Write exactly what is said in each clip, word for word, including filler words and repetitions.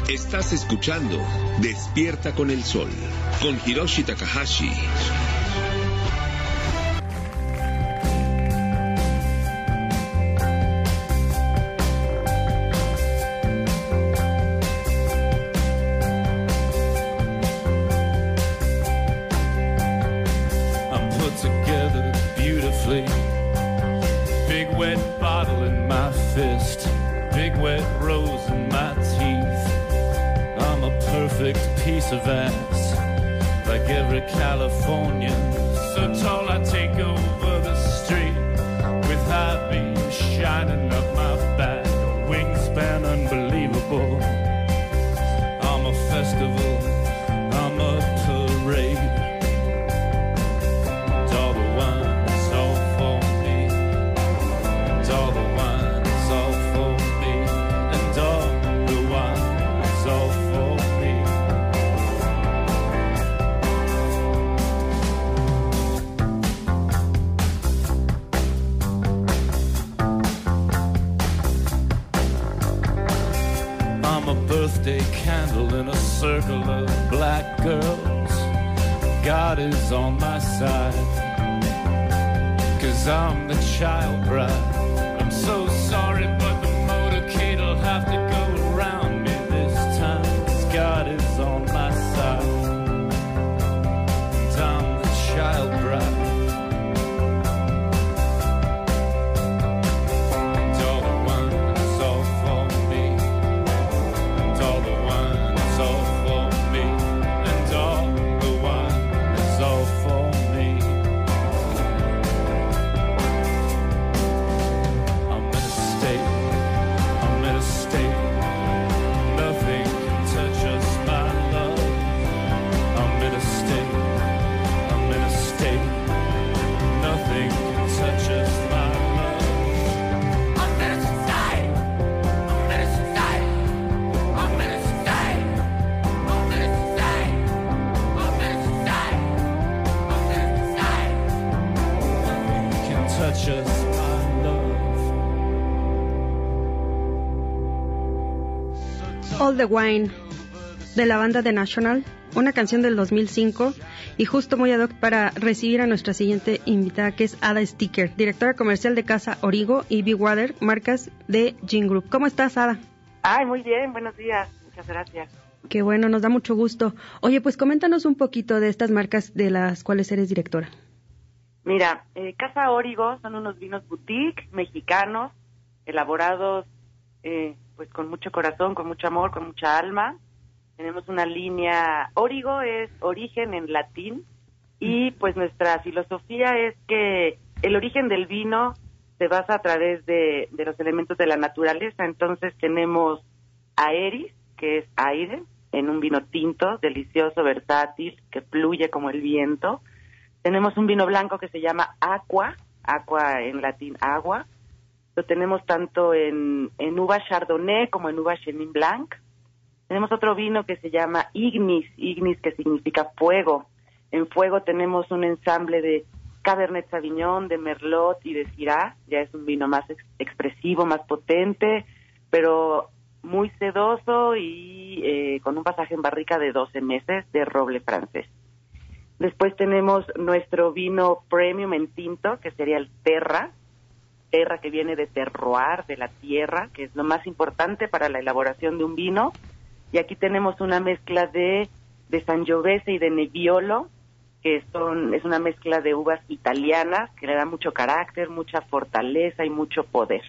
Estás escuchando Despierta con el Sol, con Hiroshi Takahashi. Big wet bottle in my fist, big wet rose in my teeth. I'm a perfect piece of ass, like every Californian. So tall I take over the street, with high beams shining up my back, a wingspan unbelievable. I'm a festival, I'm a parade. Birthday candle in a circle of black girls. God is on my side, 'cause I'm the child bride. I'm so sorry, but the motorcade'll have to go around me this time, 'cause God is on my side, and I'm the child bride. All the Wine, de la banda The National, una canción del dos mil cinco, y justo muy ad hoc para recibir a nuestra siguiente invitada, que es Ada Sticker, directora comercial de Casa Origo y Big Water, marcas de Gin Group. ¿Cómo estás, Ada? Ay, muy bien, buenos días, muchas gracias. Qué bueno, nos da mucho gusto. Oye, pues coméntanos un poquito de estas marcas de las cuales eres directora. Mira, eh, Casa Origo son unos vinos boutique mexicanos, elaborados eh, pues con mucho corazón, con mucho amor, con mucha alma. Tenemos una línea, Origo es origen en latín, y pues nuestra filosofía es que el origen del vino se basa a través de, de los elementos de la naturaleza. Entonces tenemos Aeris, que es aire, en un vino tinto, delicioso, versátil, que fluye como el viento. Tenemos un vino blanco que se llama Aqua, Aqua en latín agua. Lo tenemos tanto en, en uva Chardonnay como en uva Chenin Blanc. Tenemos otro vino que se llama Ignis, Ignis que significa fuego. En fuego tenemos un ensamble de Cabernet Sauvignon, de Merlot y de Syrah. Ya es un vino más ex- expresivo, más potente, pero muy sedoso y eh, con un pasaje en barrica de doce meses de roble francés. Después tenemos nuestro vino premium en tinto, que sería el Terra, Terra que viene de terroir, de la tierra, que es lo más importante para la elaboración de un vino. Y aquí tenemos una mezcla de, de Sangiovese y de Nebbiolo, que son, es una mezcla de uvas italianas, que le da mucho carácter, mucha fortaleza y mucho poder.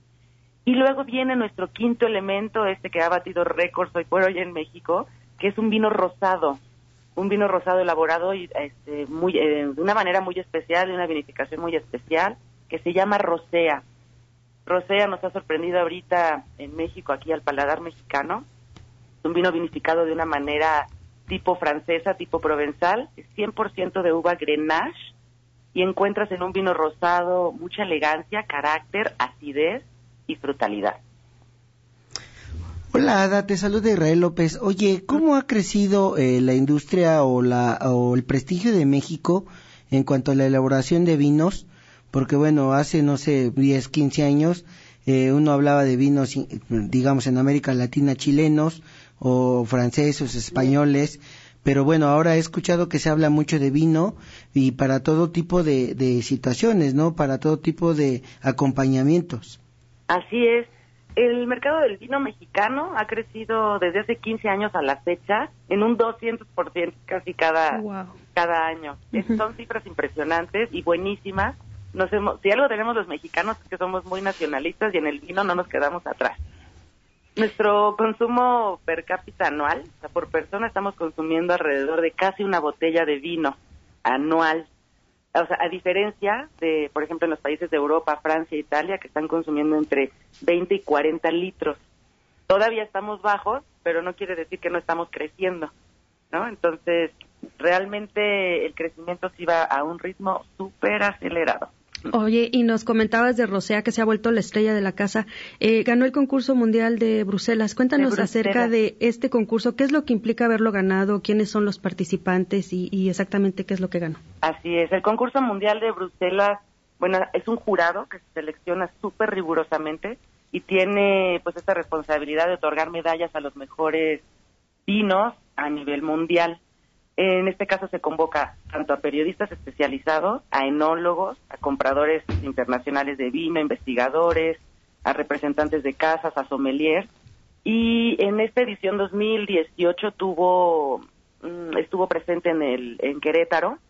Y luego viene nuestro quinto elemento, este que ha batido récords hoy por hoy en México, que es un vino rosado. Un vino rosado elaborado y, este, muy, eh, de una manera muy especial, de una vinificación muy especial, que se llama Rosea. Rosea nos ha sorprendido ahorita en México, aquí al paladar mexicano. Es un vino vinificado de una manera tipo francesa, tipo provenzal, es cien por ciento de uva Grenache, y encuentras en un vino rosado mucha elegancia, carácter, acidez y frutalidad. Hola, Ada, te saluda Israel López. Oye, ¿cómo ha crecido eh, la industria o la o el prestigio de México en cuanto a la elaboración de vinos? Porque bueno, hace, no sé, diez, quince años, eh, uno hablaba de vinos, digamos, en América Latina chilenos, o franceses, españoles, pero bueno, ahora he escuchado que se habla mucho de vino y para todo tipo de, de situaciones, ¿no? Para todo tipo de acompañamientos. Así es. El mercado del vino mexicano ha crecido desde hace quince años a la fecha en un doscientos por ciento casi cada, wow. cada año. Uh-huh. Son cifras impresionantes y buenísimas. Nos hemos, si algo tenemos los mexicanos es que somos muy nacionalistas y en el vino no nos quedamos atrás. Nuestro consumo per cápita anual, o sea, por persona estamos consumiendo alrededor de casi una botella de vino anual. O sea, a diferencia de, por ejemplo, en los países de Europa, Francia, Italia, que están consumiendo entre veinte y cuarenta litros. Todavía estamos bajos, pero no quiere decir que no estamos creciendo, ¿no? Entonces, realmente el crecimiento sí va a un ritmo súper acelerado. Oye, y nos comentabas de Rosea, que se ha vuelto la estrella de la casa. Eh, ganó el concurso mundial de Bruselas. Cuéntanos de Bruselas. Acerca de este concurso. ¿Qué es lo que implica haberlo ganado? ¿Quiénes son los participantes? Y, y exactamente qué es lo que ganó. Así es. El concurso mundial de Bruselas, bueno, es un jurado que se selecciona súper rigurosamente y tiene pues esta responsabilidad de otorgar medallas a los mejores vinos a nivel mundial. En este caso se convoca tanto a periodistas especializados, a enólogos, a compradores internacionales de vino, investigadores, a representantes de casas, a sommeliers. Y en esta edición dos mil dieciocho tuvo, estuvo presente en el en Querétaro.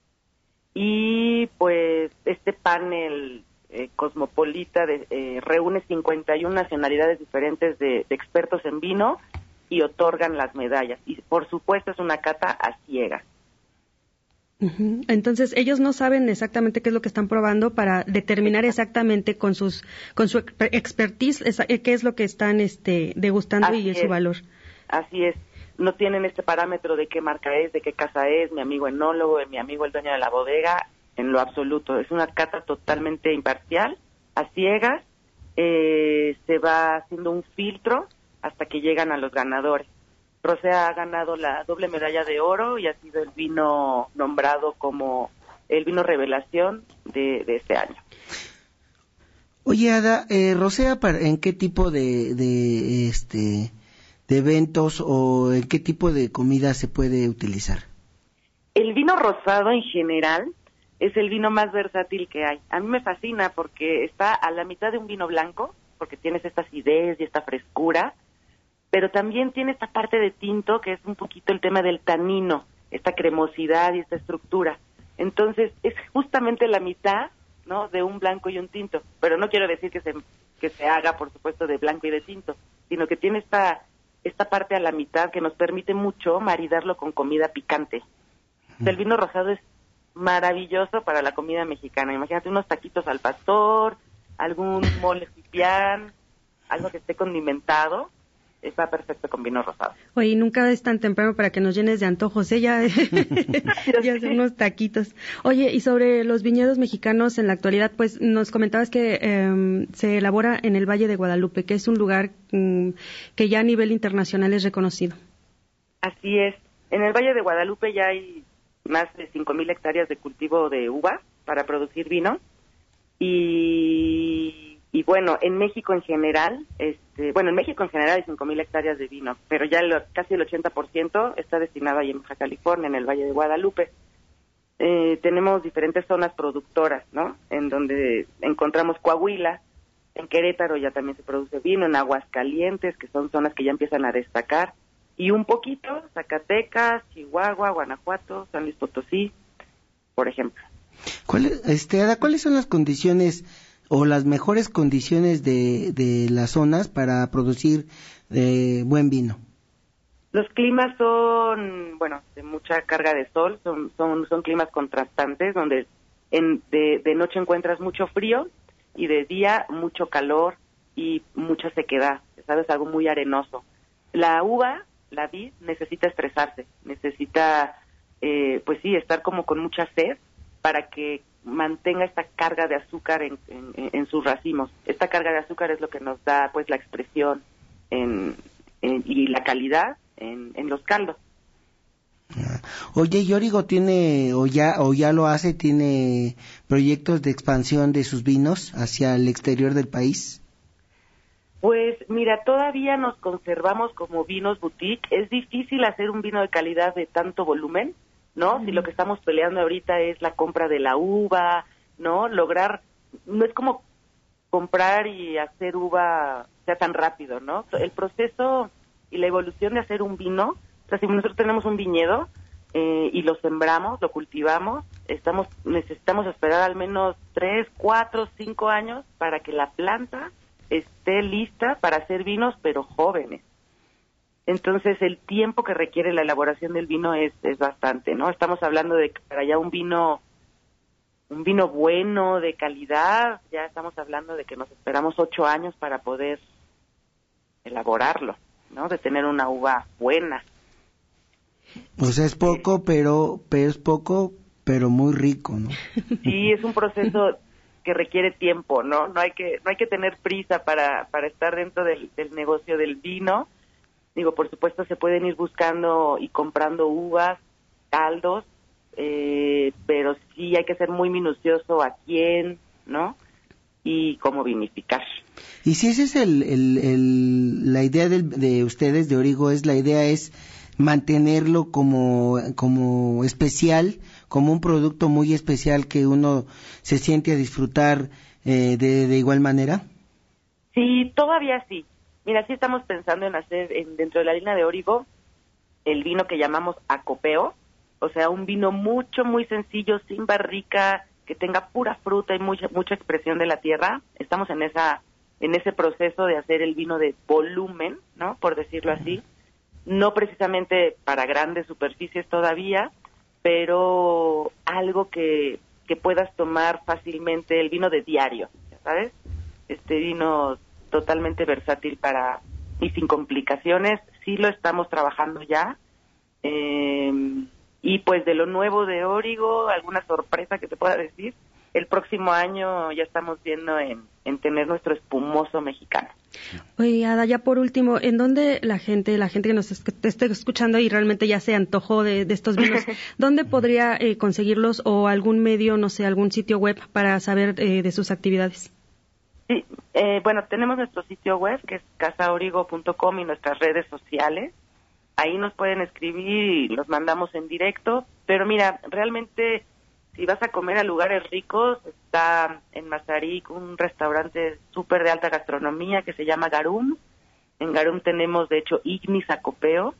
Y pues este panel eh, cosmopolita de, eh, reúne cincuenta y una nacionalidades diferentes de, de expertos en vino y otorgan las medallas. Y por supuesto es una cata a ciegas. Uh-huh. Entonces ellos no saben exactamente qué es lo que están probando para determinar exactamente con sus con su expertise qué es lo que están este degustando Así y es. su valor. Así es. No tienen este parámetro de qué marca es, de qué casa es, mi amigo enólogo, mi amigo el dueño de la bodega, en lo absoluto. Es una cata totalmente imparcial, a ciegas. Eh, se va haciendo un filtro hasta que llegan a los ganadores. Rosea ha ganado la doble medalla de oro y ha sido el vino nombrado como el vino revelación de, de este año. Oye, Ada, eh, Rosea, ¿en qué tipo de, de, este, de eventos o en qué tipo de comida se puede utilizar? El vino rosado en general es el vino más versátil que hay. A mí me fascina porque está a la mitad de un vino blanco, porque tienes esta acidez y esta frescura, pero también tiene esta parte de tinto que es un poquito el tema del tanino, esta cremosidad y esta estructura. Entonces es justamente la mitad, ¿no?, de un blanco y un tinto, pero no quiero decir que se que se haga, por supuesto, de blanco y de tinto, sino que tiene esta esta parte a la mitad que nos permite mucho maridarlo con comida picante. Mm. El vino rosado es maravilloso para la comida mexicana. Imagínate unos taquitos al pastor, algún mole pipián, algo que esté condimentado. Está perfecto con vino rosado. Oye, nunca es tan temprano para que nos llenes de antojos, ¿eh? Ya, ya son unos taquitos. Oye, y sobre los viñedos mexicanos en la actualidad, pues nos comentabas que eh, se elabora en el Valle de Guadalupe, que es un lugar um, que ya a nivel internacional es reconocido. Así es. En el Valle de Guadalupe ya hay más de cinco mil hectáreas de cultivo de uva para producir vino. Y... Y bueno, en México en general, este, bueno, en México en general hay cinco mil hectáreas de vino, pero ya el, casi el ochenta por ciento está destinado ahí en Baja California, en el Valle de Guadalupe. Eh, tenemos diferentes zonas productoras, ¿no? En donde encontramos Coahuila, en Querétaro ya también se produce vino, en Aguascalientes, que son zonas que ya empiezan a destacar, y un poquito Zacatecas, Chihuahua, Guanajuato, San Luis Potosí, por ejemplo. ¿Cuál, este, Ada, ¿cuáles son las condiciones o las mejores condiciones de, de las zonas para producir eh, buen vino? Los climas son, bueno, de mucha carga de sol, son son, son climas contrastantes, donde en, de, de noche encuentras mucho frío y de día mucho calor y mucha sequedad, ¿sabes? Algo muy arenoso. La uva, la vid, necesita estresarse, necesita, eh, pues sí, estar como con mucha sed para que mantenga esta carga de azúcar en, en, en sus racimos. Esta carga de azúcar es lo que nos da pues la expresión en, en, y la calidad en, en los caldos. Oye, ¿y Origo tiene o ya o ya lo hace, tiene proyectos de expansión de sus vinos hacia el exterior del país? Pues mira, todavía nos conservamos como vinos boutique. Es difícil hacer un vino de calidad de tanto volumen, ¿no? Mm. Si lo que estamos peleando ahorita es la compra de la uva, ¿no? Lograr, no es como comprar y hacer uva sea tan rápido, ¿no? El proceso y la evolución de hacer un vino, o sea, si nosotros tenemos un viñedo eh, y lo sembramos, lo cultivamos, estamos necesitamos esperar al menos tres, cuatro, cinco años para que la planta esté lista para hacer vinos, pero jóvenes. Entonces, el tiempo que requiere la elaboración del vino es, es bastante, ¿no? Estamos hablando de que para ya un vino, un vino bueno, de calidad, ya estamos hablando de que nos esperamos ocho años para poder elaborarlo, ¿no? De tener una uva buena. O sea, es poco, pero, pero es poco, pero muy rico, ¿no? Sí, es un proceso que requiere tiempo, ¿no? No hay que no hay que tener prisa para para estar dentro del, del negocio del vino. Digo, por supuesto se pueden ir buscando y comprando uvas, caldos, eh, pero sí hay que ser muy minucioso a quién, ¿no? Y cómo vinificar. Y si esa es el, el, el la idea del, de ustedes de Origo, es la idea es mantenerlo como como especial, como un producto muy especial que uno se siente a disfrutar eh, de, de igual manera. Sí, todavía sí. Mira, sí estamos pensando en hacer en, dentro de la línea de Origo el vino que llamamos acopeo, o sea, un vino mucho, muy sencillo, sin barrica, que tenga pura fruta y mucha mucha expresión de la tierra. Estamos en esa en ese proceso de hacer el vino de volumen, ¿no? Por decirlo así. No precisamente para grandes superficies todavía, pero algo que, que puedas tomar fácilmente, el vino de diario, ¿sabes? Este vino totalmente versátil para y sin complicaciones. Sí lo estamos trabajando ya. Eh, y pues de lo nuevo de Origo, alguna sorpresa que te pueda decir, el próximo año ya estamos viendo en, en tener nuestro espumoso mexicano. Oye, Ada, ya por último, ¿en dónde la gente, la gente que nos est- esté escuchando y realmente ya se antojó de, de estos vinos, dónde podría eh, conseguirlos o algún medio, no sé, algún sitio web para saber eh, de sus actividades? Sí, eh, bueno, tenemos nuestro sitio web que es casa origo punto com y nuestras redes sociales. Ahí nos pueden escribir y los mandamos en directo. Pero mira, realmente si vas a comer a lugares ricos, está en Mazarik un restaurante súper de alta gastronomía que se llama Garum. En Garum tenemos, de hecho, Ignis Acopeo.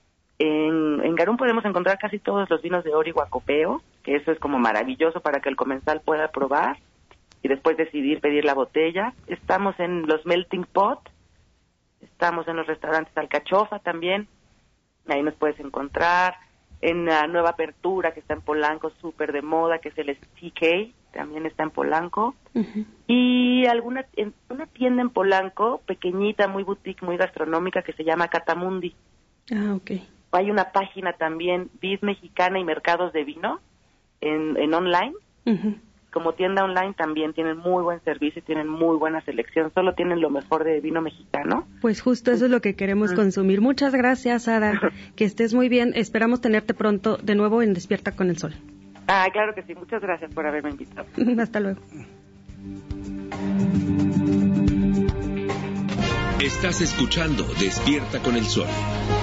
En, en Garum podemos encontrar casi todos los vinos de Origo Acopeo, que eso es como maravilloso para que el comensal pueda probar y después decidir pedir la botella. Estamos en los Melting Pot, estamos en los restaurantes Alcachofa también, ahí nos puedes encontrar. En la nueva apertura que está en Polanco, súper de moda, que es el T K, también está en Polanco. Uh-huh. Y alguna en, una tienda en Polanco, pequeñita, muy boutique, muy gastronómica, que se llama Catamundi. Ah, ok. Hay una página también, Vid Mexicana y Mercados de Vino, en, en online. Uh-huh. Como tienda online también tienen muy buen servicio y tienen muy buena selección. Solo tienen lo mejor de vino mexicano. Pues justo eso es lo que queremos uh-huh. consumir. Muchas gracias, Ada. Que estés muy bien. Esperamos tenerte pronto de nuevo en Despierta con el Sol. Ah, claro que sí. Muchas gracias por haberme invitado. Hasta luego. Estás escuchando Despierta con el Sol.